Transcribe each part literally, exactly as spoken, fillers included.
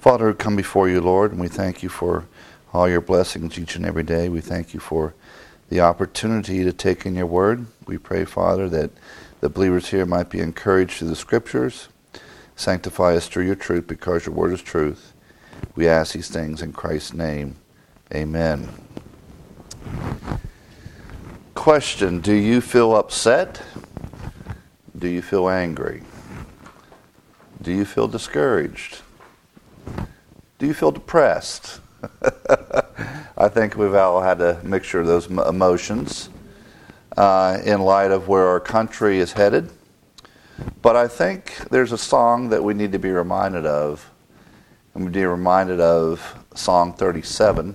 Father, we come before you, Lord, and we thank you for all your blessings each and every day. We thank you for the opportunity to take in your word. We pray, Father, that the believers here might be encouraged through the scriptures. Sanctify us through your truth, because your word is truth. We ask these things in Christ's name. Amen. Question: do you feel upset? Do you feel angry? Do you feel discouraged? Do you feel depressed? I think we've all had a mixture of those emotions uh, in light of where our country is headed. But I think there's a song that we need to be reminded of. And we need to be reminded of Song thirty-seven.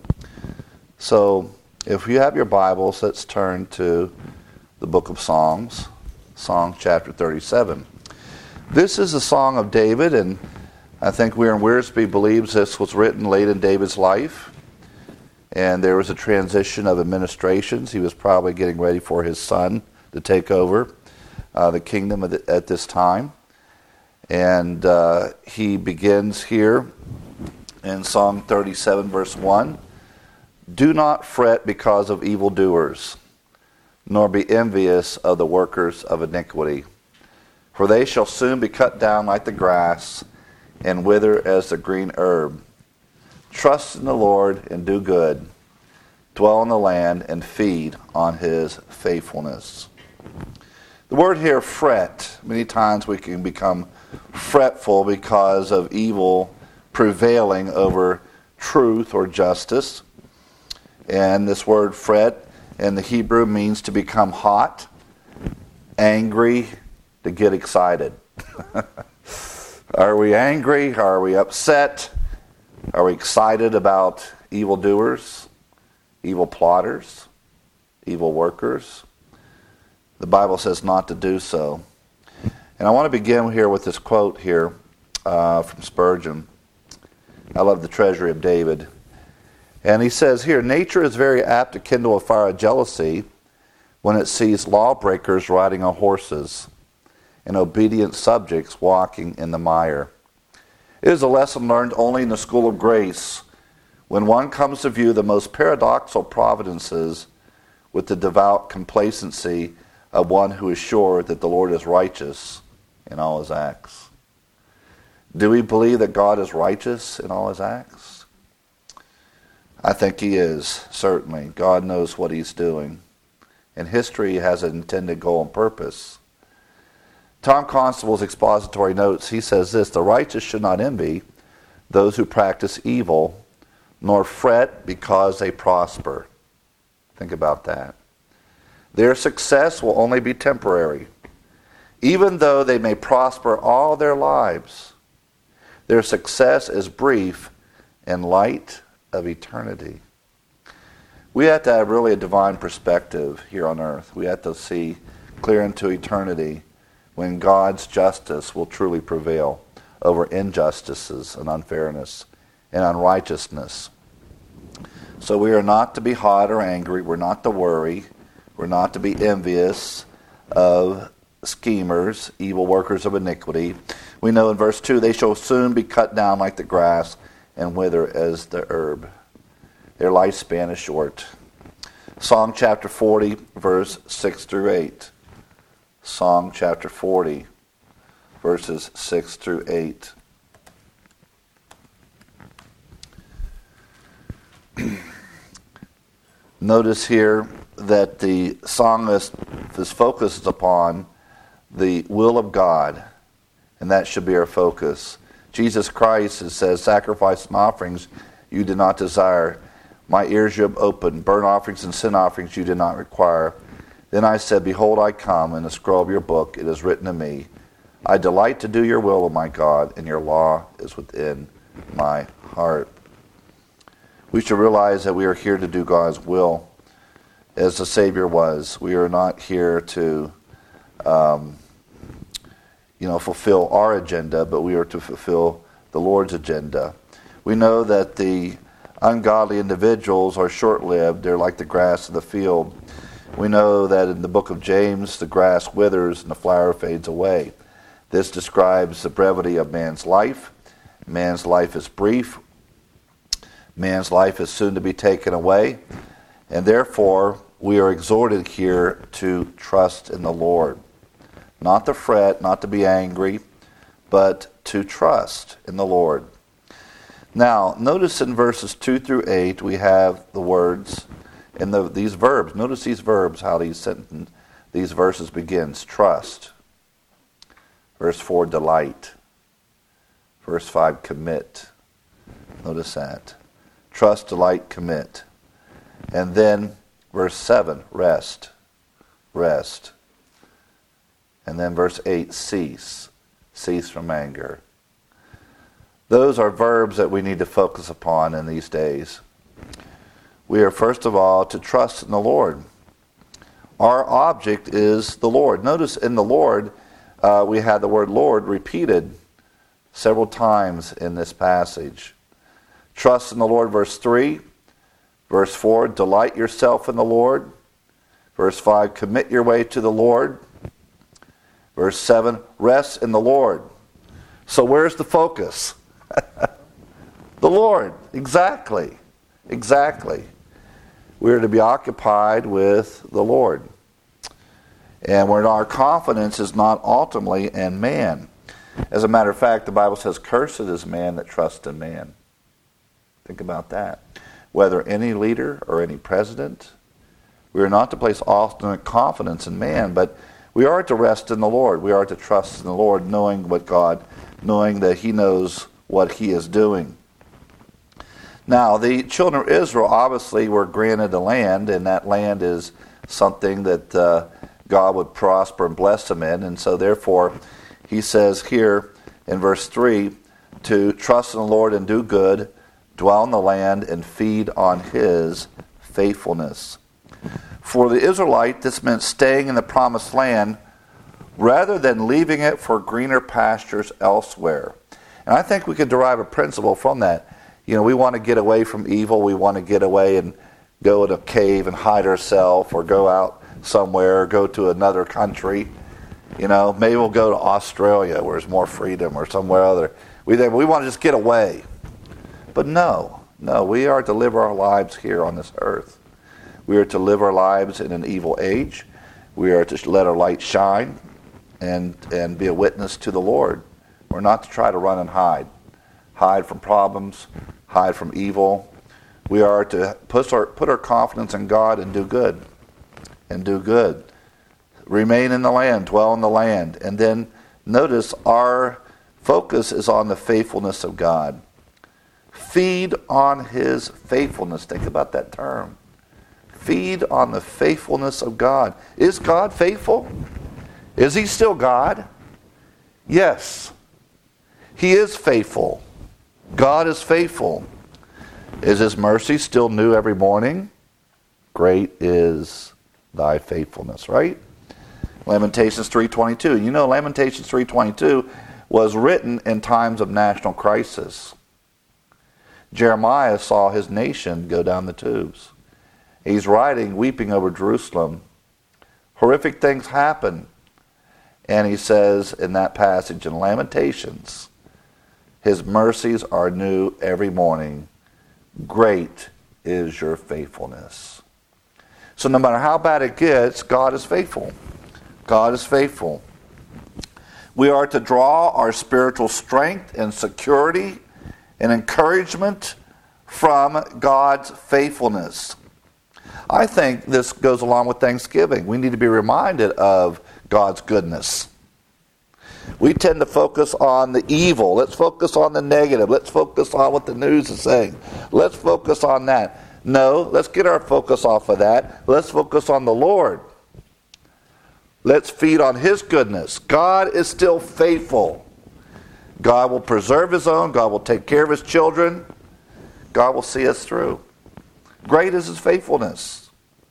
So if you have your Bibles, let's turn to the book of Songs, Song chapter thirty-seven. This is a song of David, and I think Warren Wiersbe believes this was written late in David's life, and there was a transition of administrations. He was probably getting ready for his son to take over uh, the kingdom at, the, at this time. And uh, he begins here in Psalm thirty-seven, verse one. Do not fret because of evildoers, nor be envious of the workers of iniquity. For they shall soon be cut down like the grass, and wither as the green herb. Trust in the Lord and do good. Dwell in the land and feed on his faithfulness. The word here, fret, many times we can become fretful because of evil prevailing over truth or justice. And this word fret in the Hebrew means to become hot, angry, to get excited. Are we angry? Are we upset? Are we excited about evildoers, evil plotters, evil workers? The Bible says not to do so. And I want to begin here with this quote here uh, from Spurgeon. I love the treasury of David. And he says here, nature is very apt to kindle a fire of jealousy when it sees lawbreakers riding on horses and obedient subjects walking in the mire. It is a lesson learned only in the school of grace, when one comes to view the most paradoxical providences with the devout complacency of one who is sure that the Lord is righteous in all his acts. Do we believe that God is righteous in all his acts? I think he is, certainly. God knows what he's doing. And history has an intended goal and purpose. Tom Constable's expository notes, he says this: the righteous should not envy those who practice evil, nor fret because they prosper. Think about that. Their success will only be temporary. Even though they may prosper all their lives, their success is brief in light of eternity. We have to have really a divine perspective here on earth. We have to see clear into eternity, when God's justice will truly prevail over injustices and unfairness and unrighteousness. So we are not to be hot or angry. We're not to worry. We're not to be envious of schemers, evil workers of iniquity. We know in verse two, they shall soon be cut down like the grass and wither as the herb. Their lifespan is short. Psalm chapter forty, verse six through eight. Psalm chapter forty, verses six through eight. Notice here that the psalmist is focused upon the will of God, and that should be our focus. Jesus Christ, it says, sacrifice and offerings you did not desire. My ears you have opened. Burnt offerings and sin offerings you did not require. Then I said, behold, I come. In the scroll of your book it is written of me. I delight to do your will, O my God, and your law is within my heart. We should realize that we are here to do God's will, as the Savior was. We are not here to, um, you know, fulfill our agenda, but we are to fulfill the Lord's agenda. We know that the ungodly individuals are short-lived. They're like the grass of the field. We know that in the book of James, the grass withers and the flower fades away. This describes the brevity of man's life Man's life is brief. Man's life is soon to be taken away. And therefore, we are exhorted here to trust in the Lord. Not to fret, not to be angry, but to trust in the Lord. Now, notice in verses two through eight, we have the words and the, these verbs. Notice these verbs, how these sentence, these verses begins. Trust. Verse four, delight. Verse five, commit. Notice that. Trust, delight, commit. And then verse seven, rest. Rest. And then verse eight, cease. Cease from anger. Those are verbs that we need to focus upon in these days. We are first of all to trust in the Lord. Our object is the Lord. Notice in the Lord, uh, we had the word Lord repeated several times in this passage. Trust in the Lord, verse three. Verse four, delight yourself in the Lord. Verse five, commit your way to the Lord. Verse seven, rest in the Lord. So where's the focus? The Lord. Exactly. Exactly. We are to be occupied with the Lord. And where our confidence is not ultimately in man. As a matter of fact, the Bible says, cursed is man that trusts in man. Think about that. Whether any leader or any president, we are not to place ultimate confidence in man, but we are to rest in the Lord. We are to trust in the Lord, knowing what God, knowing that He knows what He is doing. Now, the children of Israel obviously were granted a land, and that land is something that uh, God would prosper and bless them in. And so therefore, He says here in verse three, to trust in the Lord and do good, dwell in the land and feed on His faithfulness. For the Israelite, this meant staying in the promised land rather than leaving it for greener pastures elsewhere. And I think we can derive a principle from that. You know, we want to get away from evil. We want to get away and go in a cave and hide ourselves, or go out somewhere, or go to another country. You know, maybe we'll go to Australia where there's more freedom, or somewhere other. We we want to just get away. But no, no, we are to live our lives here on this earth. We are to live our lives in an evil age. We are to let our light shine and and be a witness to the Lord. We're not to try to run and hide. Hide from problems, hide from evil. We are to put our, put our confidence in God and do good. And do good. Remain in the land, dwell in the land. And then notice our focus is on the faithfulness of God. Feed on His faithfulness. Think about that term. Feed on the faithfulness of God. Is God faithful? Is He still God? Yes. He is faithful. God is faithful. Is His mercy still new every morning? Great is thy faithfulness, right? Lamentations three twenty-two. You know, Lamentations three twenty-two was written in times of national crisis. Jeremiah saw his nation go down the tubes. He's writing, weeping over Jerusalem. Horrific things happen. And he says in that passage in Lamentations, His mercies are new every morning. Great is your faithfulness. So no matter how bad it gets, God is faithful. God is faithful. We are to draw our spiritual strength and security and encouragement from God's faithfulness. I think this goes along with Thanksgiving. We need to be reminded of God's goodness. We tend to focus on the evil. Let's focus on the negative. Let's focus on what the news is saying. Let's focus on that. No, let's get our focus off of that. Let's focus on the Lord. Let's feed on His goodness. God is still faithful. God will preserve His own. God will take care of His children. God will see us through. Great is His faithfulness.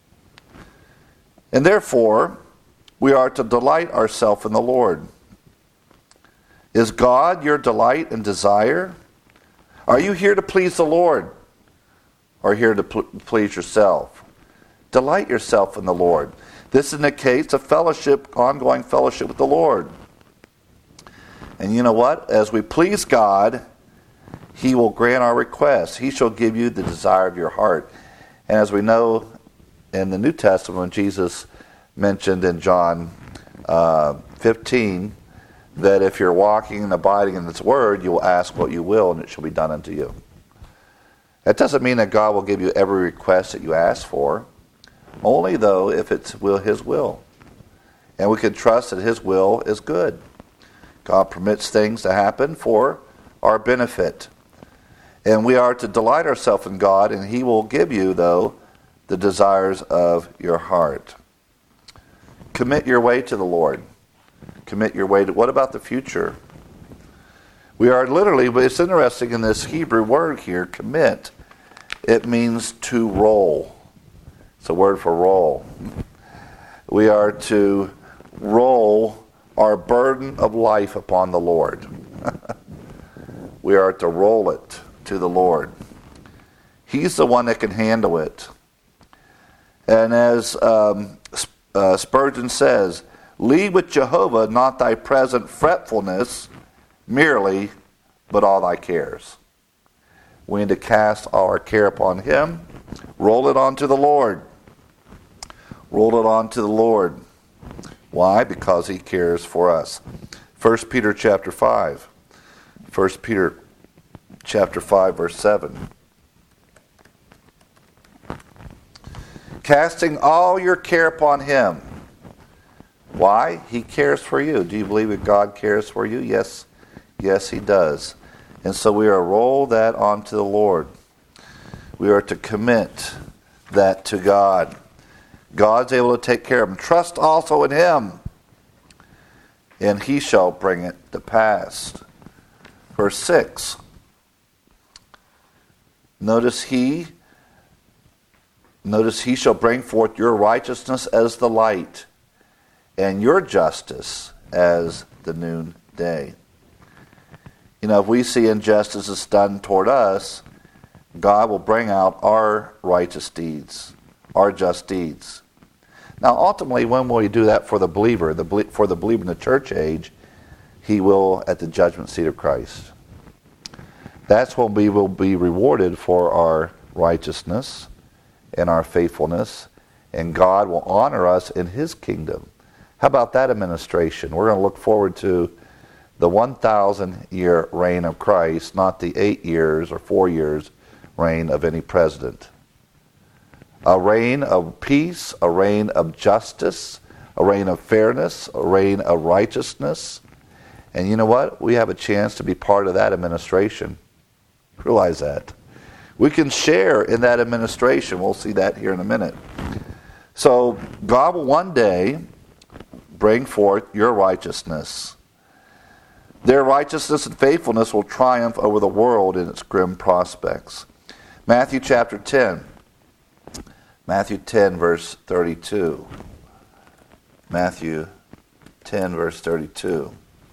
And therefore, we are to delight ourselves in the Lord. Is God your delight and desire? Are you here to please the Lord, or here to pl- please yourself? Delight yourself in the Lord. This is the case of fellowship, ongoing fellowship with the Lord. And you know what? As we please God, He will grant our requests. He shall give you the desire of your heart. And as we know in the New Testament, when Jesus mentioned in John uh, fifteen, that if you're walking and abiding in His Word, you will ask what you will, and it shall be done unto you. That doesn't mean that God will give you every request that you ask for, only though if it's will His will. And we can trust that His will is good. God permits things to happen for our benefit. And we are to delight ourselves in God, and He will give you, though, the desires of your heart. Commit your way to the Lord. Commit your way to... What about the future? We are literally... But it's interesting in this Hebrew word here, commit. It means to roll. It's a word for roll. We are to roll our burden of life upon the Lord. We are to roll it to the Lord. He's the one that can handle it. And as um, uh, Spurgeon says, lead with Jehovah not thy present fretfulness merely, but all thy cares. We need to cast all our care upon Him. Roll it onto the Lord. Roll it onto the Lord. Why? Because He cares for us. First Peter chapter five. First Peter chapter five, verse seven. Casting all your care upon Him. Why? He cares for you. Do you believe that God cares for you? Yes. Yes, He does. And so we are to roll that onto the Lord. We are to commit that to God. God's able to take care of them. Trust also in Him, and He shall bring it to pass. Verse six. Notice He, notice He shall bring forth your righteousness as the light, and your justice as the noonday. You know, if we see injustice done toward us, God will bring out our righteous deeds, our just deeds. Now, ultimately, when will He do that for the believer? The, for the believer in the church age, He will at the judgment seat of Christ. That's when we will be rewarded for our righteousness and our faithfulness, and God will honor us in His kingdom. How about that administration? We're going to look forward to the one thousand year reign of Christ, not the eight years or four years reign of any president. A reign of peace, a reign of justice, a reign of fairness, a reign of righteousness. And you know what? We have a chance to be part of that administration. Realize that. We can share in that administration. We'll see that here in a minute. So God will one day bring forth your righteousness. Their righteousness and faithfulness will triumph over the world in its grim prospects. Matthew chapter ten. Matthew ten, verse thirty-two. Matthew ten, verse thirty-two.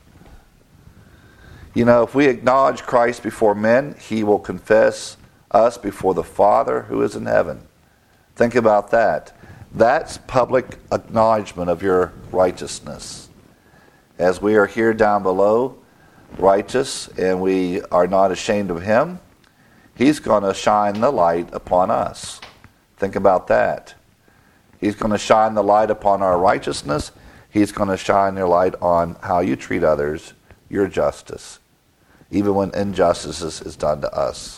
You know, if we acknowledge Christ before men, He will confess us before the Father who is in heaven. Think about that. That's public acknowledgement of your righteousness. As we are here down below, righteous, and we are not ashamed of Him, He's going to shine the light upon us. Think about that. He's going to shine the light upon our righteousness. He's going to shine the light on how you treat others, your justice, even when injustice is done to us.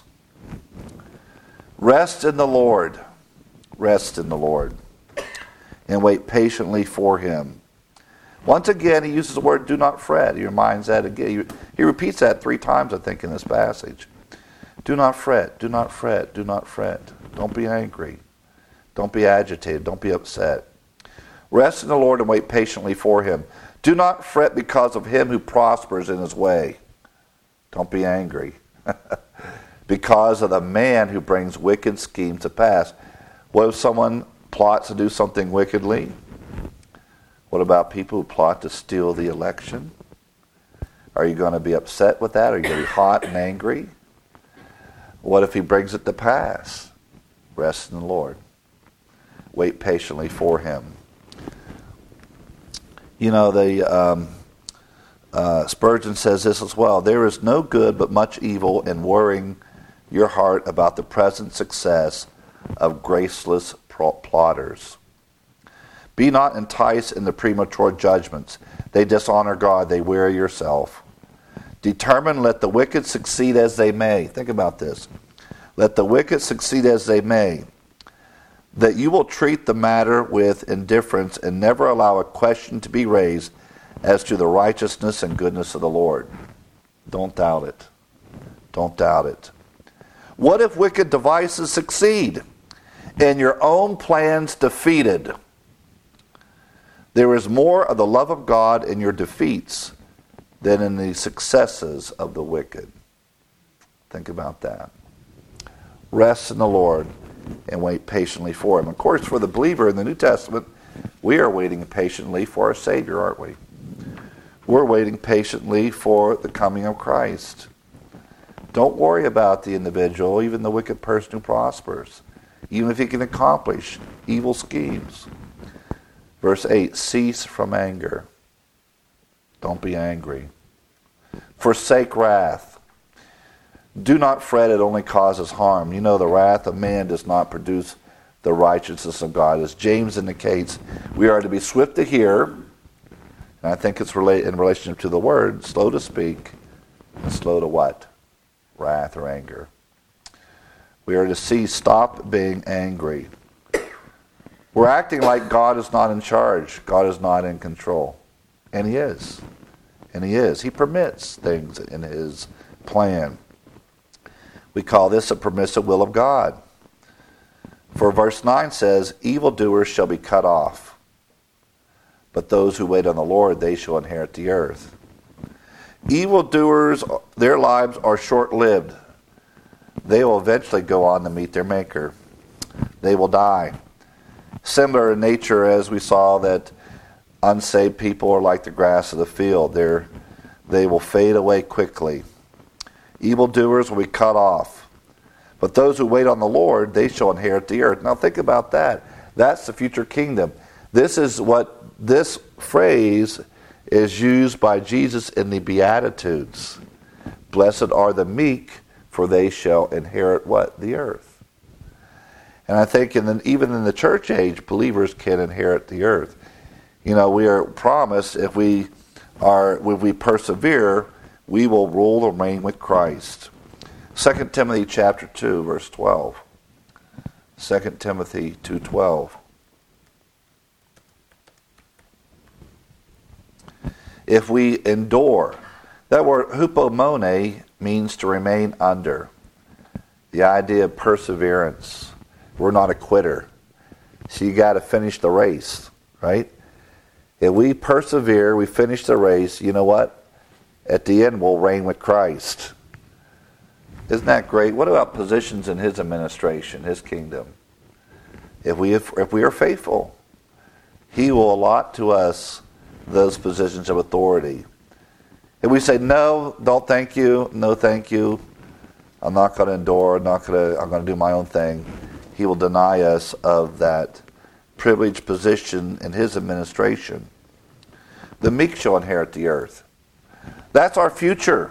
Rest in the Lord. Rest in the Lord. And wait patiently for Him. Once again, He uses the word, do not fret. He reminds that again. He repeats that three times, I think, in this passage. Do not fret, do not fret, do not fret. Don't be angry. Don't be agitated. Don't be upset. Rest in the Lord and wait patiently for Him. Do not fret because of him who prospers in his way. Don't be angry. Because of the man who brings wicked schemes to pass. What if someone plots to do something wickedly? What about people who plot to steal the election? Are you going to be upset with that? Are you going to be hot and angry? What if he brings it to pass? Rest in the Lord. Wait patiently for him. You know, the um, Uh, Spurgeon says this as well. There is no good but much evil in worrying your heart about the present success of graceless plotters. Be not enticed in the premature judgments. They dishonor God. They weary yourself. Determine, let the wicked succeed as they may. Think about this. Let the wicked succeed as they may. That you will treat the matter with indifference and never allow a question to be raised as to the righteousness and goodness of the Lord. Don't doubt it. Don't doubt it. What if wicked devices succeed and your own plans defeated? There is more of the love of God in your defeats than in the successes of the wicked. Think about that. Rest in the Lord and wait patiently for Him. Of course, for the believer in the New Testament, we are waiting patiently for our Savior, aren't we? We're waiting patiently for the coming of Christ. Don't worry about the individual, even the wicked person who prospers, even if he can accomplish evil schemes. Verse eight, cease from anger. Don't be angry. Forsake wrath. Do not fret, it only causes harm. You know, the wrath of man does not produce the righteousness of God. As James indicates, we are to be swift to hear, and I think it's relate in relationship to the word, slow to speak, and slow to what? Wrath or anger. We are to see, stop being angry. We're acting like God is not in charge. God is not in control. And He is. And He is. He permits things in His plan. We call this a permissive will of God. For verse nine says, evildoers shall be cut off, but those who wait on the Lord, they shall inherit the earth. Evildoers, their lives are short-lived. They will eventually go on to meet their Maker. They will die. Similar in nature, as we saw that unsaved people are like the grass of the field. They're, they will fade away quickly. Evildoers will be cut off. But those who wait on the Lord, they shall inherit the earth. Now think about that. That's the future kingdom. This is what this phrase is used by Jesus in the Beatitudes. Blessed are the meek, for they shall inherit what? The earth. And I think in the, even in the church age, believers can inherit the earth. You know, we are promised if we are, if we persevere, we will rule and reign with Christ. Second Timothy chapter two, verse twelve. Second Timothy two twelve. If we endure, that word hupomone means to remain under. The idea of perseverance. We're not a quitter. So you got to finish the race, right? If we persevere, we finish the race, you know what? At the end, we'll reign with Christ. Isn't that great? What about positions in His administration, His kingdom? If we if, if we are faithful, He will allot to us those positions of authority. If we say, no, don't thank you, no thank you, I'm not going to endure, I'm not going to, I'm going to do my own thing, He will deny us of that privileged position in His administration. The meek shall inherit the earth. That's our future.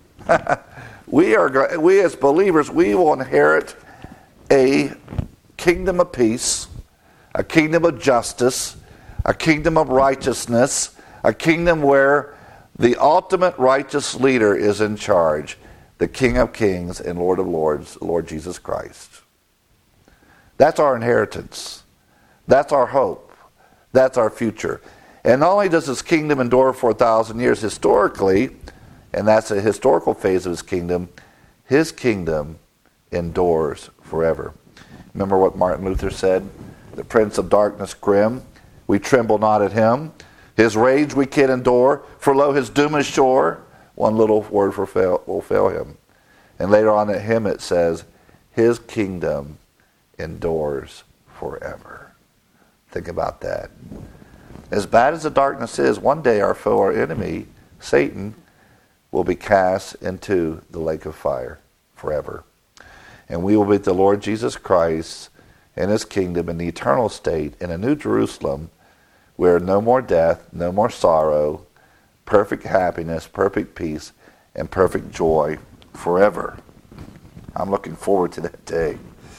we are we as believers, we will inherit a kingdom of peace, a kingdom of justice, a kingdom of righteousness, a kingdom where the ultimate righteous leader is in charge, the King of Kings and Lord of Lords, Lord Jesus Christ. That's our inheritance. That's our hope. That's our future. And not only does His kingdom endure for a thousand years historically, and that's a historical phase of His kingdom, His kingdom endures forever. Remember what Martin Luther said? The Prince of Darkness grim, we tremble not at Him. His rage we can endure, for lo, His doom is sure. One little word for fail, will fail Him. And later on at Him it says, His kingdom endures forever. Think about that. As bad as the darkness is, one day our foe, our enemy, Satan, will be cast into the lake of fire forever. And we will be with the Lord Jesus Christ and His kingdom in the eternal state in a new Jerusalem where no more death, no more sorrow, perfect happiness, perfect peace, and perfect joy forever. I'm looking forward to that day.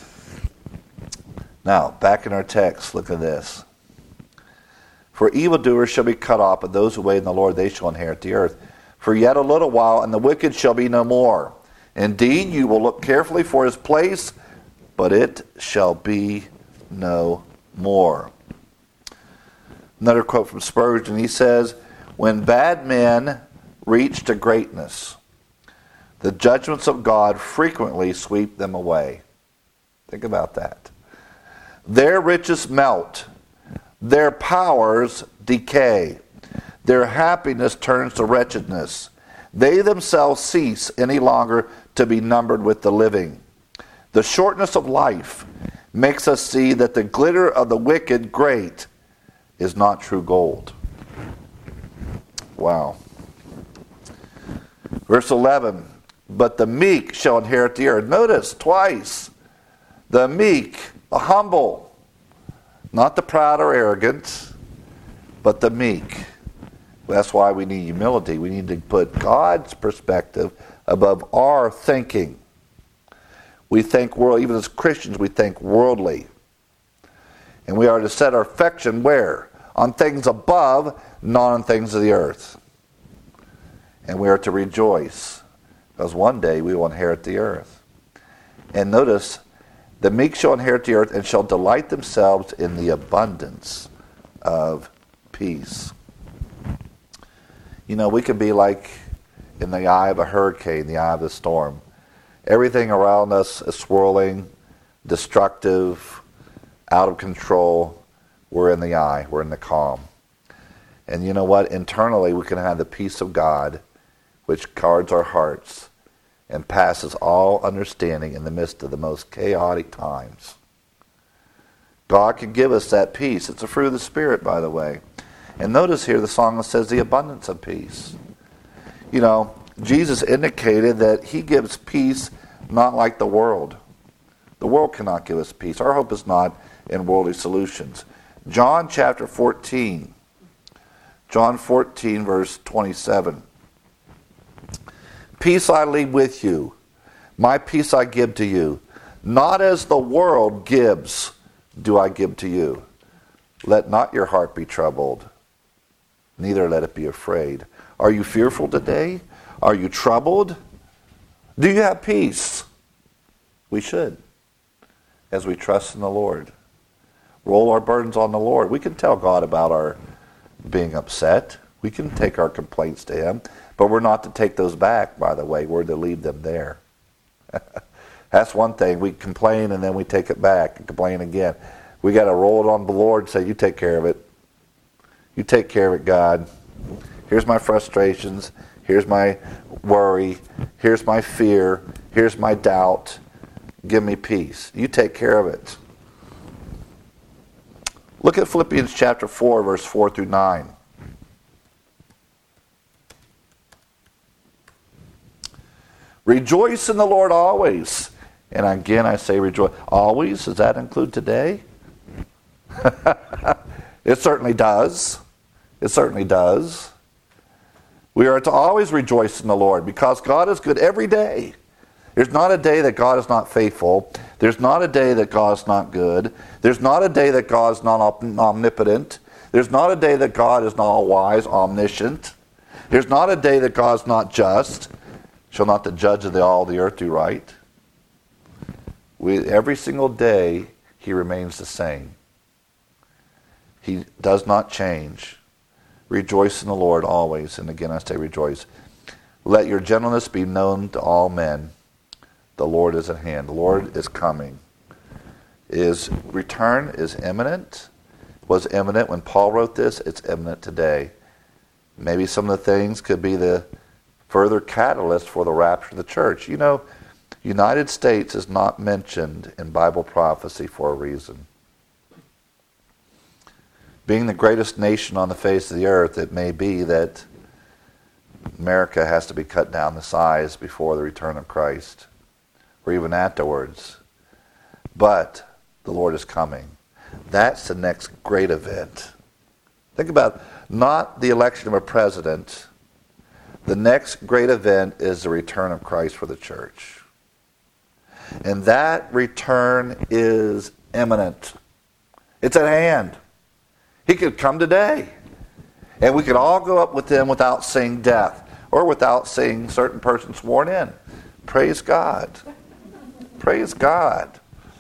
Now, back in our text, look at this. For evildoers shall be cut off, but those who wait in the Lord, they shall inherit the earth. For yet a little while, and the wicked shall be no more. Indeed, you will look carefully for his place, but it shall be no more. Another quote from Spurgeon, he says, when bad men reach to greatness, the judgments of God frequently sweep them away. Think about that. Their riches melt. Their powers decay. Their happiness turns to wretchedness. They themselves cease any longer to be numbered with the living. The shortness of life makes us see that the glitter of the wicked great is not true gold. Wow. Verse eleven, but the meek shall inherit the earth. Notice twice. The meek, the humble, not the proud or arrogant, but the meek. That's why we need humility. We need to put God's perspective above our thinking. We think world, even as Christians, we think worldly. And we are to set our affection where? On things above, not on things of the earth. And we are to rejoice, because one day we will inherit the earth. And notice, the meek shall inherit the earth and shall delight themselves in the abundance of peace. You know, we can be like in the eye of a hurricane, the eye of a storm. Everything around us is swirling, destructive, out of control. We're in the eye, we're in the calm. And you know what? Internally, we can have the peace of God, which guards our hearts and passes all understanding in the midst of the most chaotic times. God can give us that peace. It's a fruit of the Spirit, by the way. And notice here the song that says the abundance of peace. You know, Jesus indicated that he gives peace not like the world. The world cannot give us peace. Our hope is not in worldly solutions. John chapter fourteen. John fourteen, verse twenty-seven. Peace I leave with you. My peace I give to you. Not as the world gives, do I give to you. Let not your heart be troubled, neither let it be afraid. Are you fearful today? Are you troubled? Do you have peace? We should, as we trust in the Lord. Roll our burdens on the Lord. We can tell God about our being upset. We can take our complaints to him, but we're not to take those back, by the way. We're to leave them there. That's one thing. We complain and then we take it back and complain again. We got to roll it on the Lord and say, you take care of it. You take care of it, God. Here's my frustrations. Here's my worry. Here's my fear. Here's my doubt. Give me peace. You take care of it. Look at Philippians chapter four, verse four through nine. Rejoice in the Lord always. And again I say rejoice. Always? Does that include today? It certainly does. It certainly does. We are to always rejoice in the Lord because God is good every day. There's not a day that God is not faithful. There's not a day that God is not good. There's not a day that God is not omnipotent. There's not a day that God is not all-wise, omniscient. There's not a day that God is not just. Shall not the judge of the, all the earth do right? We, every single day, he remains the same. He does not change. Rejoice in the Lord always. And again, I say rejoice. Let your gentleness be known to all men. The Lord is at hand. The Lord is coming. His return is imminent. Was imminent when Paul wrote this. It's imminent today. Maybe some of the things could be the further catalyst for the rapture of the church. You know, United States is not mentioned in Bible prophecy for a reason. Being the greatest nation on the face of the earth, it may be that America has to be cut down to size before the return of Christ, or even afterwards. But the Lord is coming. That's the next great event. Think about not the election of a president, The next great event is the return of Christ for the church. And that return is imminent. It's at hand. He could come today. And we could all go up with him without seeing death or without seeing certain persons sworn in. Praise God. Praise God.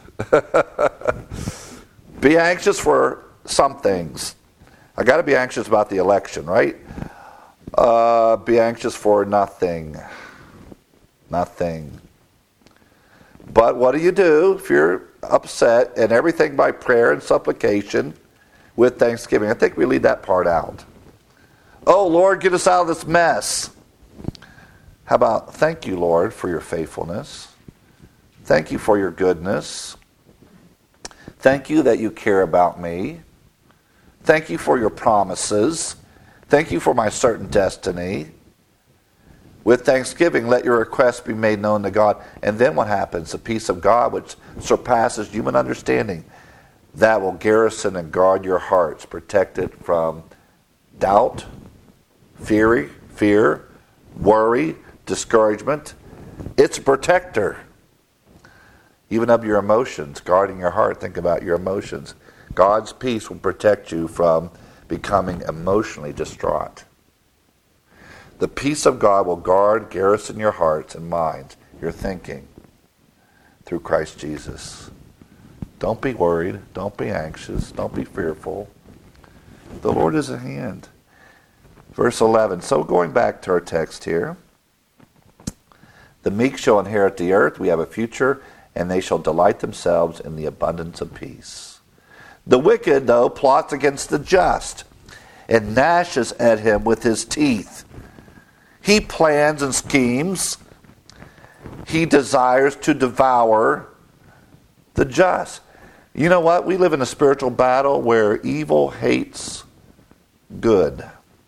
Be anxious for some things. I got to be anxious about the election, right? Uh, be anxious for nothing. Nothing. But what do you do if you're upset? And everything by prayer and supplication with thanksgiving. I think we leave that part out. Oh, Lord, get us out of this mess. How about, thank you, Lord, for your faithfulness. Thank you for your goodness. Thank you that you care about me. Thank you for your promises. Thank you for my certain destiny. With thanksgiving, let your requests be made known to God. And then what happens? The peace of God, which surpasses human understanding, that will garrison and guard your hearts, protect it from doubt, fear, fear, worry, discouragement. It's a protector. Even of your emotions, guarding your heart. Think about your emotions. God's peace will protect you from becoming emotionally distraught. The peace of God will guard, garrison your hearts and minds, your thinking, through Christ Jesus. Don't be worried. Don't be anxious. Don't be fearful. The Lord is at hand. Verse eleven. So going back to our text here. The meek shall inherit the earth. We have a future, and they shall delight themselves in the abundance of peace. The wicked, though, plots against the just and gnashes at him with his teeth. He plans and schemes. He desires to devour the just. You know what? We live in a spiritual battle where evil hates good.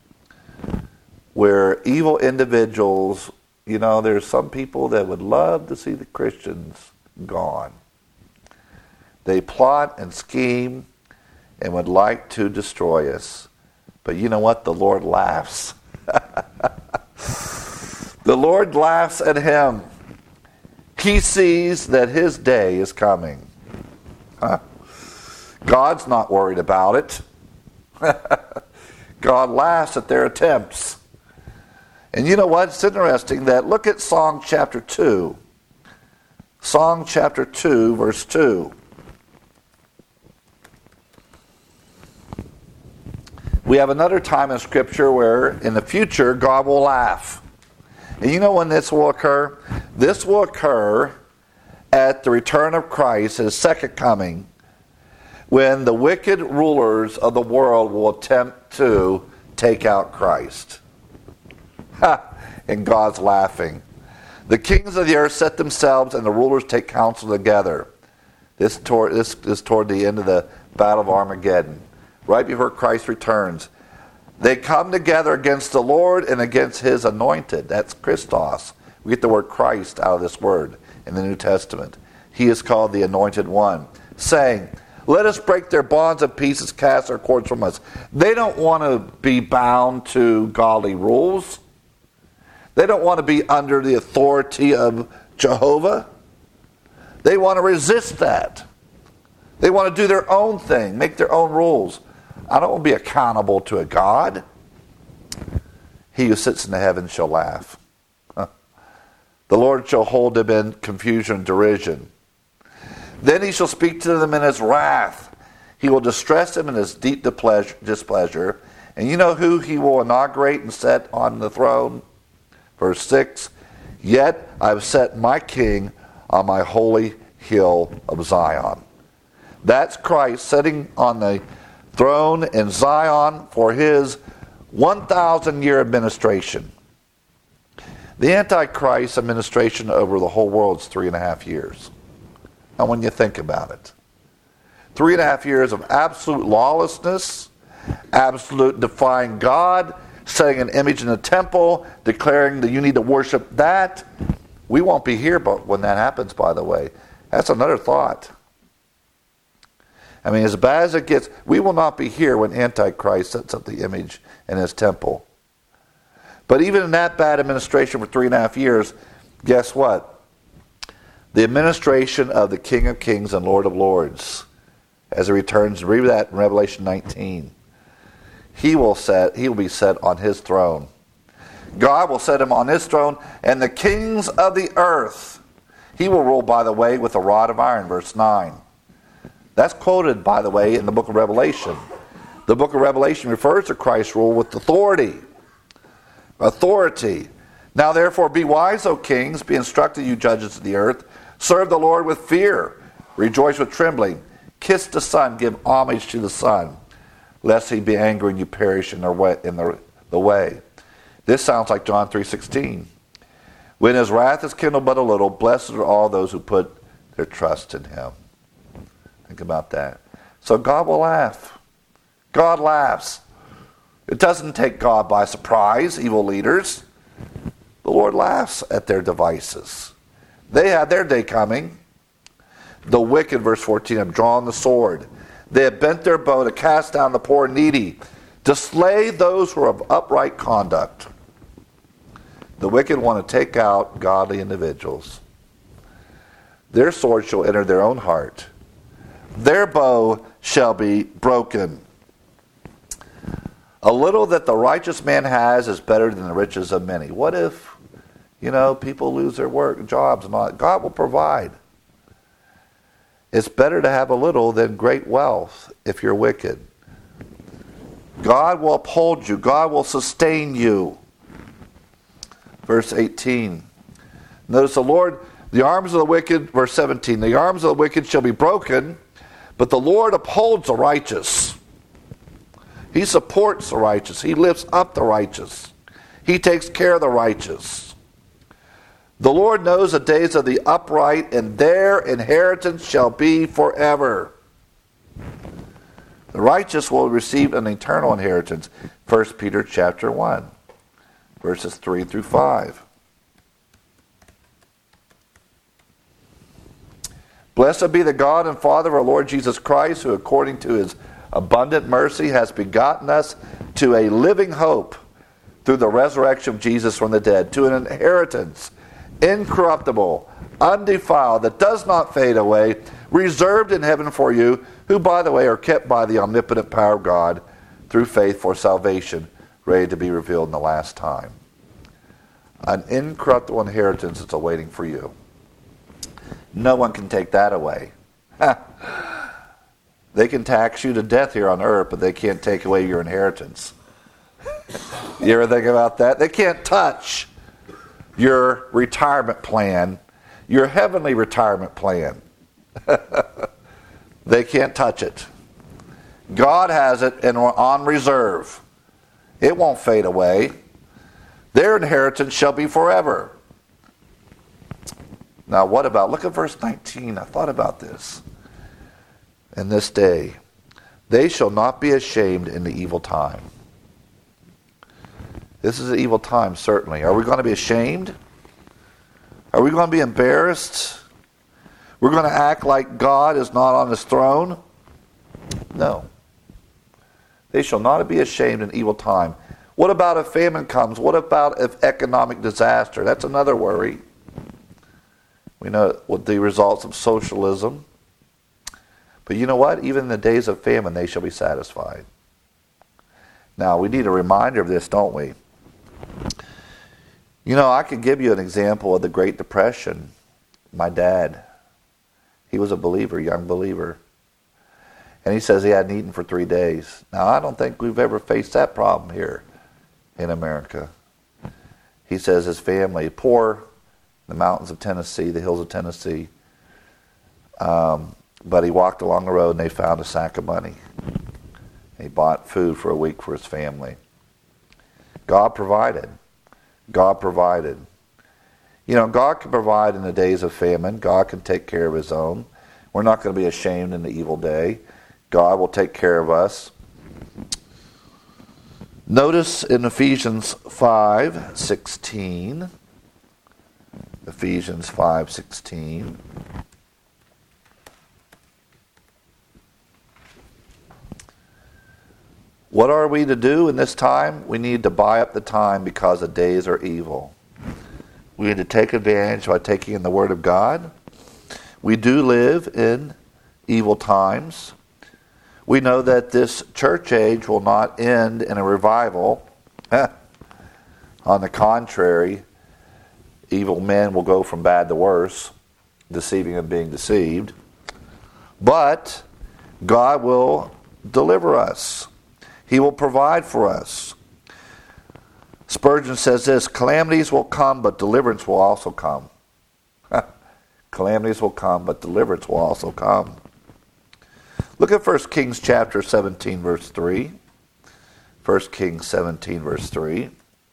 Where evil individuals, you know, there's some people that would love to see the Christians gone. They plot and scheme and would like to destroy us. But you know what? The Lord laughs. The Lord laughs at him. He sees that his day is coming. Huh? God's not worried about it. God laughs at their attempts. And you know what? It's interesting that, look at Song chapter two. Song chapter two, verse two. We have another time in Scripture where in the future God will laugh. And you know when this will occur? This will occur at the return of Christ, his second coming, when the wicked rulers of the world will attempt to take out Christ. Ha! And God's laughing. The kings of the earth set themselves, and the rulers take counsel together. This, toward, this is toward the end of the Battle of Armageddon, right before Christ returns. They come together against the Lord and against his anointed. That's Christos. We get the word Christ out of this word in the New Testament. He is called the Anointed One, saying, let us break their bonds of pieces, cast their cords from us. They don't want to be bound to godly rules. They don't want to be under the authority of Jehovah. They want to resist that. They want to do their own thing, make their own rules. I don't want to be accountable to a God. He who sits in the heavens shall laugh. Huh. The Lord shall hold them in confusion and derision. Then he shall speak to them in his wrath. He will distress them in his deep displeasure. And you know who he will inaugurate and set on the throne? Verse six. Yet I have set my king on my holy hill of Zion. That's Christ sitting on the throne in Zion for his one thousand year administration. The Antichrist administration over the whole world is three and a half years. Now when you think about it, three and a half years of absolute lawlessness, absolute defying God, setting an image in the temple, declaring that you need to worship that. We won't be here but when that happens, by the way. That's another thought. I mean, as bad as it gets, we will not be here when Antichrist sets up the image in his temple. But even in that bad administration for three and a half years, guess what? The administration of the King of Kings and Lord of Lords, as he returns, read that in Revelation nineteen. He will set, he will be set on his throne. God will set him on his throne, and the kings of the earth, he will rule, by the way, with a rod of iron, verse nine. That's quoted, by the way, in the book of Revelation. The book of Revelation refers to Christ's rule with authority. Authority. Now therefore be wise, O kings, be instructed, you judges of the earth. Serve the Lord with fear. Rejoice with trembling. Kiss the Son, give homage to the Son, lest he be angry and you perish in, their way, in the, the way. This sounds like John three sixteen. When his wrath is kindled but a little, blessed are all those who put their trust in him. Think about that. So God will laugh. God laughs. It doesn't take God by surprise, evil leaders. The Lord laughs at their devices. They had their day coming. The wicked, verse fourteen, have drawn the sword. They have bent their bow to cast down the poor and needy, to slay those who are of upright conduct. The wicked want to take out godly individuals. Their sword shall enter their own heart. Their bow shall be broken. A little that the righteous man has is better than the riches of many. What if, you know, people lose their work, jobs, and all that? God will provide. It's better to have a little than great wealth if you're wicked. God will uphold you. God will sustain you. Verse eighteen. Notice the Lord, the arms of the wicked, verse seventeen, the arms of the wicked shall be broken, but the Lord upholds the righteous. He supports the righteous. He lifts up the righteous. He takes care of the righteous. The Lord knows the days of the upright, and their inheritance shall be forever. The righteous will receive an eternal inheritance. First Peter chapter one, verses three through five. Blessed be the God and Father of our Lord Jesus Christ, who according to his abundant mercy has begotten us to a living hope through the resurrection of Jesus from the dead, to an inheritance incorruptible, undefiled, that does not fade away, reserved in heaven for you, who, by the way, are kept by the omnipotent power of God through faith for salvation, ready to be revealed in the last time. An incorruptible inheritance is awaiting for you. No one can take that away. They can tax you to death here on earth, but they can't take away your inheritance. You ever think about that? They can't touch your retirement plan, your heavenly retirement plan. They can't touch it. God has it and on reserve. It won't fade away. Their inheritance shall be forever. Now what about, look at verse nineteen. I thought about this. In this day, they shall not be ashamed in the evil time. This is an evil time, certainly. Are we going to be ashamed? Are we going to be embarrassed? We're going to act like God is not on his throne? No. They shall not be ashamed in evil time. What about if famine comes? What about if economic disaster? That's another worry. We know what the results of socialism. But you know what? Even in the days of famine, they shall be satisfied. Now, we need a reminder of this, don't we? You know, I could give you an example of the Great Depression. My dad, he was a believer, young believer. And he says he hadn't eaten for three days. Now, I don't think we've ever faced that problem here in America. He says his family, poor, the mountains of Tennessee, the hills of Tennessee. Um, but he walked along the road and they found a sack of money. He bought food for a week for his family. God provided. God provided. You know, God can provide in the days of famine. God can take care of his own. We're not going to be ashamed in the evil day. God will take care of us. Notice in Ephesians five sixteen. Ephesians five sixteen. What are we to do in this time? We need to buy up the time because the days are evil. We need to take advantage by taking in the Word of God. We do live in evil times. We know that this church age will not end in a revival. On the contrary, evil men will go from bad to worse, deceiving and being deceived. But God will deliver us. He will provide for us. Spurgeon says this, calamities will come, but deliverance will also come. Calamities will come, but deliverance will also come. Look at First Kings chapter seventeen, verse three. First Kings seventeen, verse three.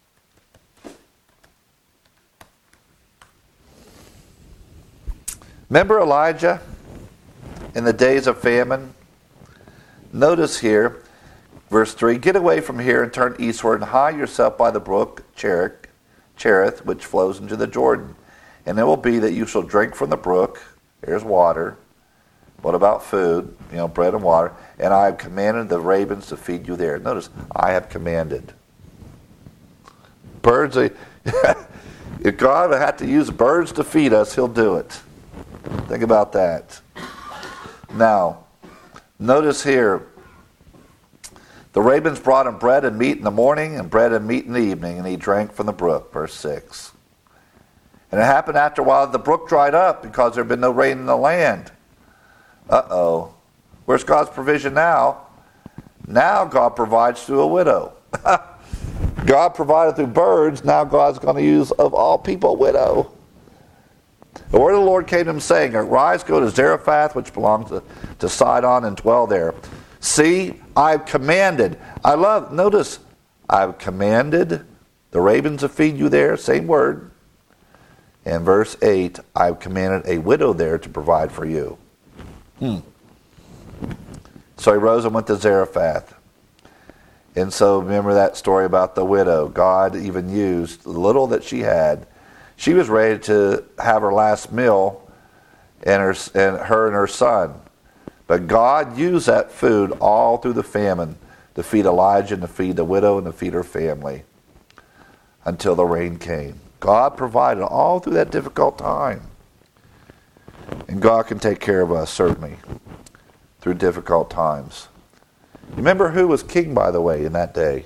Remember Elijah in the days of famine? Notice here, verse three, get away from here and turn eastward and hide yourself by the brook Cherith, Cherith, which flows into the Jordan. And it will be that you shall drink from the brook. There's water. What about food? You know, bread and water. And I have commanded the ravens to feed you there. Notice, I have commanded. Birds, if God had to use birds to feed us, he'll do it. Think about that. Now, notice here, the ravens brought him bread and meat in the morning and bread and meat in the evening, and he drank from the brook, verse six. And it happened after a while that the brook dried up because there had been no rain in the land. Uh-oh. Where's God's provision now? Now God provides through a widow. God provided through birds, now God's going to use of all people a widow. The word of the Lord came to him saying, arise, go to Zarephath, which belongs to, to Sidon, and dwell there. See, I've commanded. I love, notice, I've commanded the ravens to feed you there, same word. And verse eight, I've commanded a widow there to provide for you. Hmm. So he rose and went to Zarephath. And so remember that story about the widow. God even used the little that she had. She was ready to have her last meal, and her and her and her son. But God used that food all through the famine to feed Elijah and to feed the widow and to feed her family until the rain came. God provided all through that difficult time. And God can take care of us, certainly, through difficult times. Remember who was king, by the way, in that day?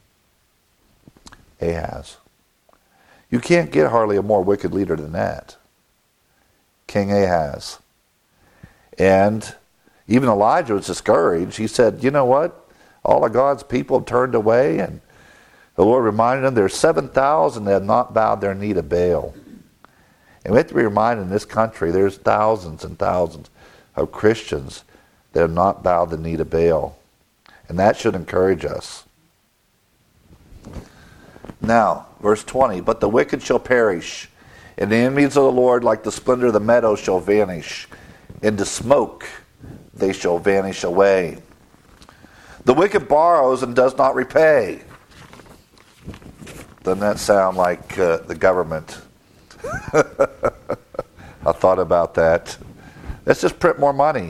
Ahaz. You can't get hardly a more wicked leader than that. King Ahaz. And even Elijah was discouraged. He said, you know what? All of God's people have turned away, and the Lord reminded them there's seven thousand that have not bowed their knee to Baal. And we have to be reminded in this country there's thousands and thousands of Christians that have not bowed the knee to Baal. And that should encourage us. Now, verse twenty, but the wicked shall perish, and the enemies of the Lord, like the splendor of the meadow, shall vanish. Into smoke they shall vanish away. The wicked borrows and does not repay. Doesn't that sound like uh, the government? I thought about that. Let's just print more money.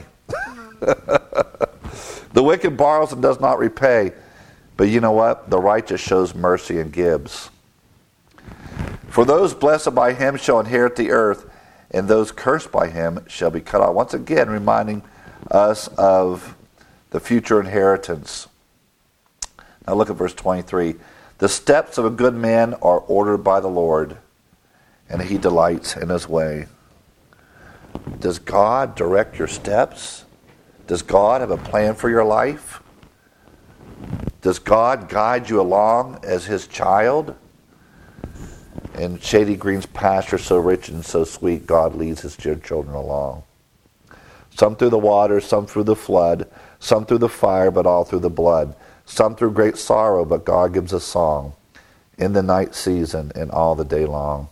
The wicked borrows and does not repay. But you know what? The righteous shows mercy and gives. For those blessed by him shall inherit the earth, and those cursed by him shall be cut off. Once again, reminding us of the future inheritance. Now look at verse twenty-three. The steps of a good man are ordered by the Lord, and he delights in his way. Does God direct your steps? Does God have a plan for your life? Does God guide you along as his child? In Shady Green's pasture, so rich and so sweet, God leads his dear children along. Some through the water, some through the flood, some through the fire, but all through the blood. Some through great sorrow, but God gives a song in the night season and all the day long.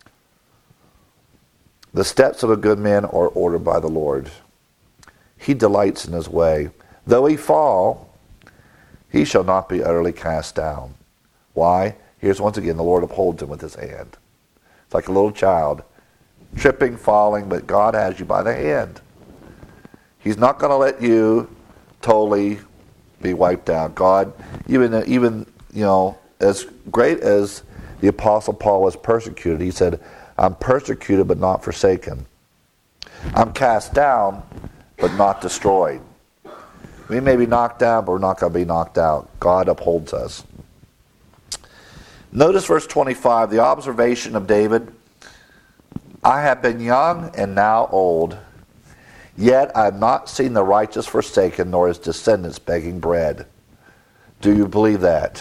The steps of a good man are ordered by the Lord. He delights in his way. Though he fall, he shall not be utterly cast down. Why? Here's once again, the Lord upholds him with his hand. It's like a little child, tripping, falling, but God has you by the hand. He's not going to let you totally be wiped out. God, even even you know, as great as the Apostle Paul was persecuted, he said, I'm persecuted but not forsaken. I'm cast down but not destroyed. We may be knocked down, but we're not going to be knocked out. God upholds us. Notice verse twenty-five, the observation of David. I have been young and now old, yet I have not seen the righteous forsaken, nor his descendants begging bread. Do you believe that?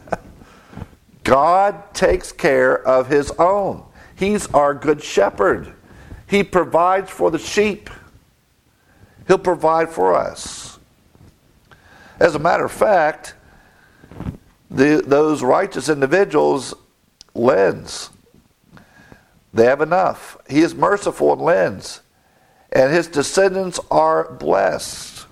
God takes care of his own. He's our good shepherd. He provides for the sheep. He'll provide for us. As a matter of fact, the, those righteous individuals lends. They have enough. He is merciful and lends. And his descendants are blessed.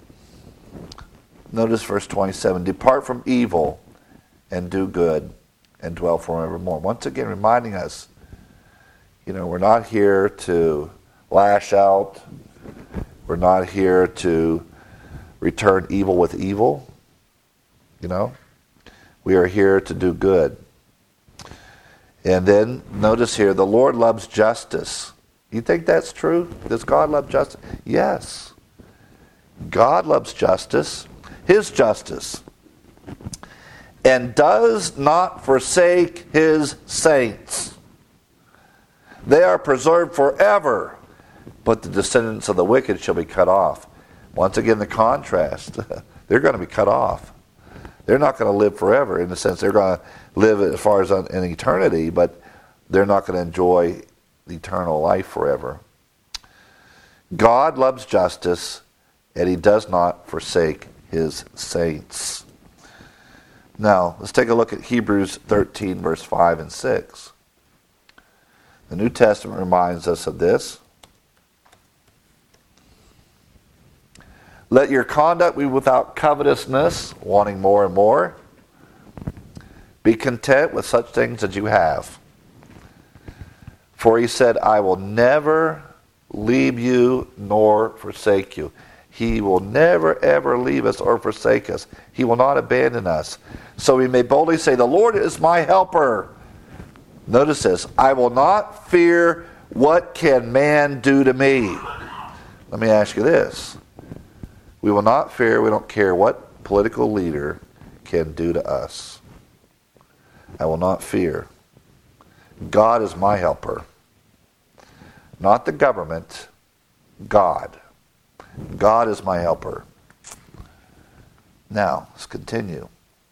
Notice verse twenty-seven. Depart from evil and do good and dwell forevermore. Once again, reminding us, you know, we're not here to lash out. We're not here to return evil with evil. You know, we are here to do good. And then notice here, the Lord loves justice. You think that's true? Does God love justice? Yes. God loves justice, his justice, and does not forsake his saints. They are preserved forever, but the descendants of the wicked shall be cut off. Once again, the contrast. They're going to be cut off. They're not going to live forever, in the sense they're going to live as far as in eternity, but they're not going to enjoy the eternal life forever. God loves justice, and he does not forsake his saints. Now, let's take a look at Hebrews thirteen, verse five and six. The New Testament reminds us of this. Let your conduct be without covetousness, wanting more and more. Be content with such things as you have. For he said, I will never leave you nor forsake you. He will never ever leave us or forsake us. He will not abandon us. So we may boldly say, the Lord is my helper. Notice this, I will not fear what can man do to me. Let me ask you this. We will not fear, we don't care what political leader can do to us. I will not fear. God is my helper. Not the government, God. God is my helper. Now, let's continue.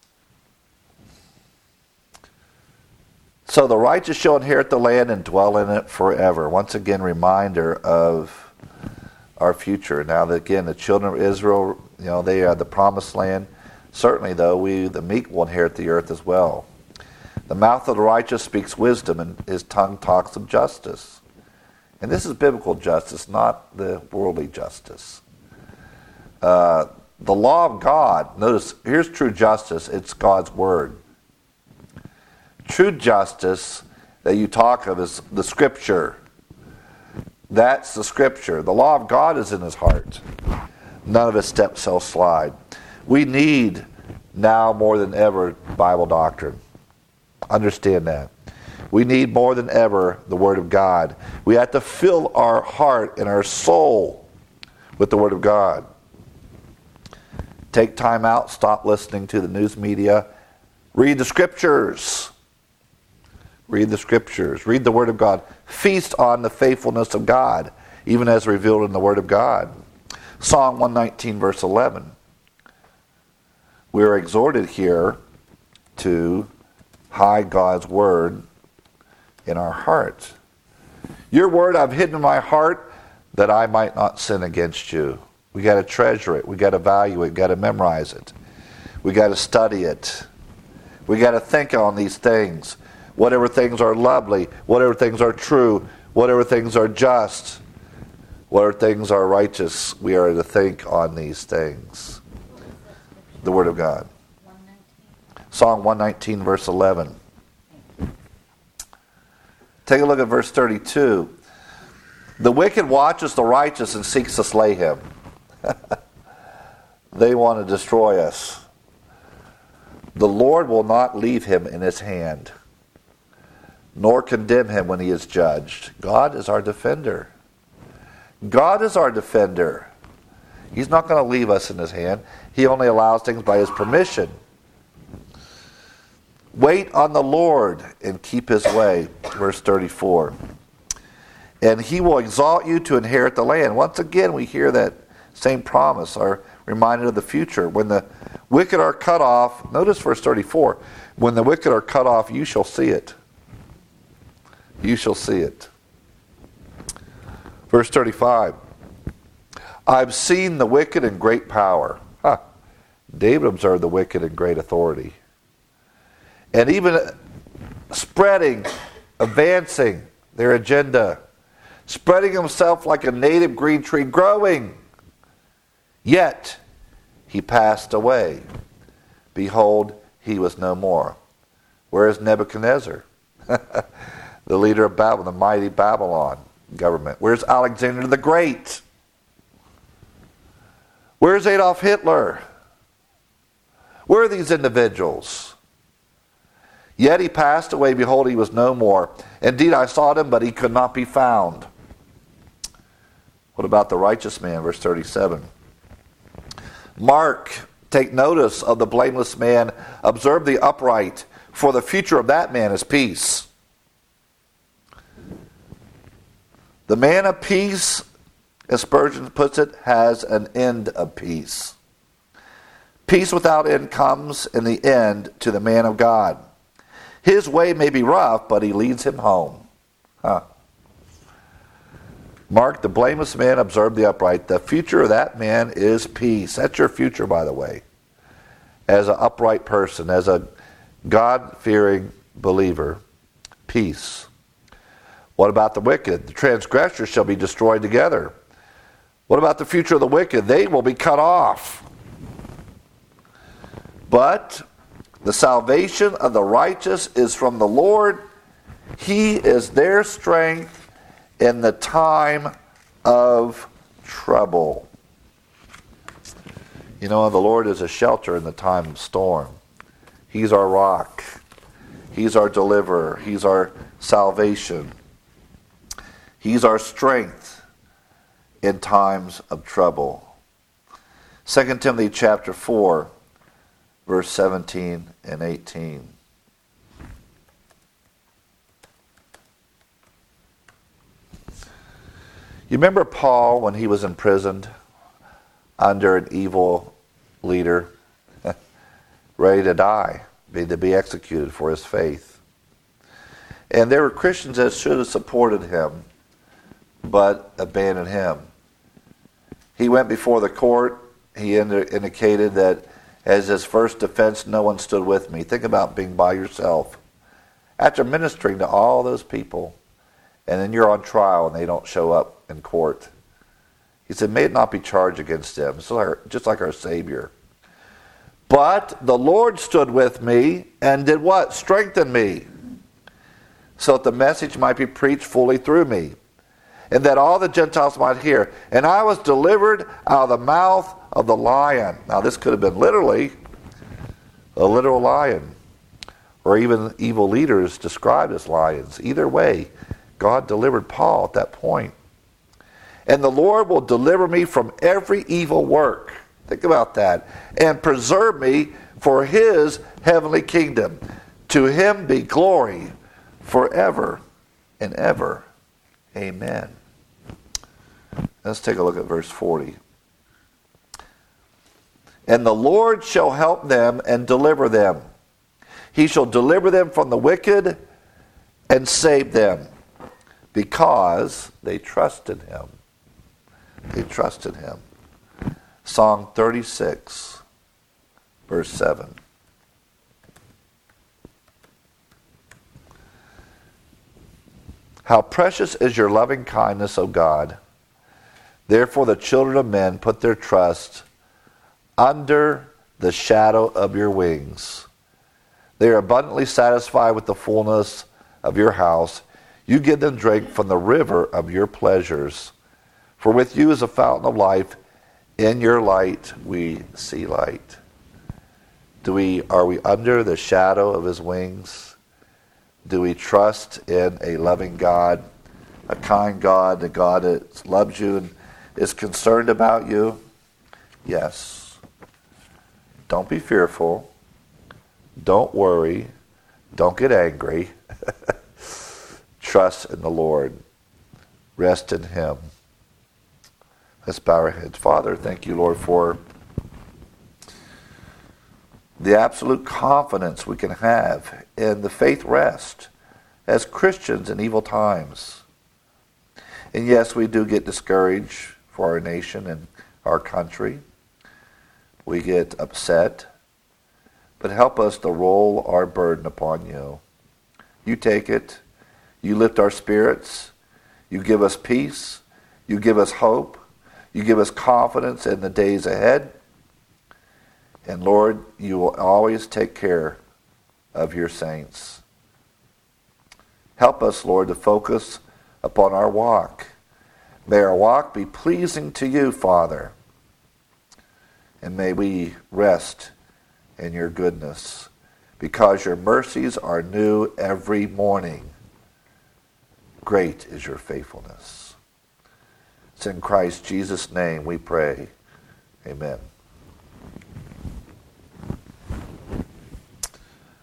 So the righteous shall inherit the land and dwell in it forever. Once again, reminder of our future. Now, that again, the children of Israel, you know, they are the promised land. Certainly, though, we, the meek, will inherit the earth as well. The mouth of the righteous speaks wisdom, and his tongue talks of justice. And this is biblical justice, not the worldly justice. Uh, the law of God, notice, here's true justice, it's God's word. True justice that you talk of is the Scripture. That's the Scripture. The law of God is in his heart. None of his steps shall slide. We need, now more than ever, Bible doctrine. Understand that. We need more than ever the Word of God. We have to fill our heart and our soul with the Word of God. Take time out, stop listening to the news media. Read the Scriptures. Read the Scriptures. Read the Word of God. Feast on the faithfulness of God, even as revealed in the Word of God. Psalm one nineteen, verse eleven. We are exhorted here to hide God's Word in our heart. Your Word I've hidden in my heart that I might not sin against you. We got to treasure it. We got to value it. We got to memorize it. We got to study it. We got to think on these things. Whatever things are lovely, whatever things are true, whatever things are just, whatever things are righteous, we are to think on these things. The Word of God. Psalm one nineteen, verse eleven. Take a look at verse thirty-two. The wicked watches the righteous and seeks to slay him. they want to destroy us. The Lord will not leave him in his hand, nor condemn him when he is judged. God is our defender. God is our defender. He's not going to leave us in his hand. He only allows things by his permission. Wait on the Lord and keep his way. Verse thirty-four. And he will exalt you to inherit the land. Once again, we hear that same promise, are reminded of the future. When the wicked are cut off, notice verse thirty-four, when the wicked are cut off, you shall see it. You shall see it. Verse thirty-five, I've seen the wicked in great power. Huh. David observed the wicked in great authority. And even spreading, advancing their agenda, spreading himself like a native green tree, growing. Yet he passed away. Behold, he was no more. Where is Nebuchadnezzar? The leader of Babylon, the mighty Babylon government. Where's Alexander the Great? Where's Adolf Hitler? Where are these individuals? Yet he passed away, behold, he was no more. Indeed, I sought him, but he could not be found. What about the righteous man, verse thirty-seven? Mark, take notice of the blameless man, observe the upright, for the future of that man is peace. The man of peace, as Spurgeon puts it, has an end of peace. Peace without end comes in the end to the man of God. His way may be rough, but he leads him home. Huh. Mark, the blameless man, observe the upright. The future of that man is peace. That's your future, by the way. As an upright person, as a God-fearing believer. Peace. What about the wicked? The transgressors shall be destroyed together. What about the future of the wicked? They will be cut off. But the salvation of the righteous is from the Lord. He is their strength in the time of trouble. You know, the Lord is a shelter in the time of storm. He's our rock. He's our deliverer. He's our salvation. He's our strength in times of trouble. Second Timothy chapter four, verse seventeen and eighteen. You remember Paul when he was imprisoned under an evil leader, ready to die, to be executed for his faith. And there were Christians that should have supported him, but abandoned him. He went before the court. He indicated that as his first defense, no one stood with me. Think about being by yourself. After ministering to all those people, and then you're on trial and they don't show up in court. He said, may it not be charged against them, just like our Savior. But the Lord stood with me and did what? Strengthen me, so that the message might be preached fully through me, and that all the Gentiles might hear. And I was delivered out of the mouth of the lion. Now this could have been literally a literal lion, or even evil leaders described as lions. Either way, God delivered Paul at that point. And the Lord will deliver me from every evil work. Think about that. And preserve me for his heavenly kingdom. To him be glory forever and ever. Amen. Let's take a look at verse forty. And the Lord shall help them and deliver them. He shall deliver them from the wicked and save them, because they trusted him. They trusted him. Psalm thirty-six, verse seven. How precious is your loving kindness, O God. Therefore the children of men put their trust under the shadow of your wings. They are abundantly satisfied with the fullness of your house. You give them drink from the river of your pleasures. For with you is a fountain of life. In your light we see light. Do we, are we under the shadow of his wings? Do we trust in a loving God, a kind God, a God that loves you and is concerned about you? Yes. Don't be fearful. Don't worry. Don't get angry. Trust in the Lord. Rest in him. Let's bow our heads. Father, thank you, Lord, for the absolute confidence we can have in the faith rest as Christians in evil times. And yes, we do get discouraged for our nation and our country. We get upset. But help us to roll our burden upon you. You take it. You lift our spirits. You give us peace. You give us hope. You give us confidence in the days ahead. And Lord, you will always take care of your saints. Help us, Lord, to focus upon our walk. May our walk be pleasing to you, Father. And may we rest in your goodness, because your mercies are new every morning. Great is your faithfulness. It's in Christ Jesus' name we pray. Amen.